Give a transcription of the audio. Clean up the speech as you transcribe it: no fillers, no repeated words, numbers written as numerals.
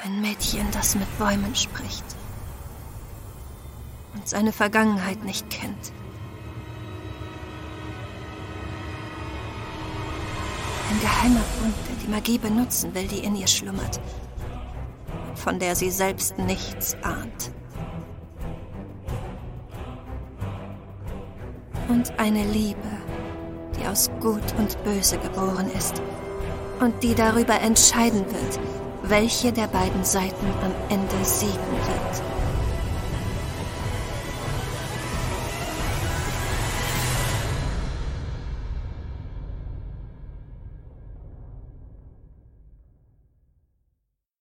Ein Mädchen, das mit Bäumen spricht und seine Vergangenheit nicht kennt. Ein geheimer Bund, der die Magie benutzen will, die in ihr schlummert, von der sie selbst nichts ahnt. Und eine Liebe, die aus Gut und Böse geboren ist und die darüber entscheiden wird, welche der beiden Seiten am Ende siegen wird.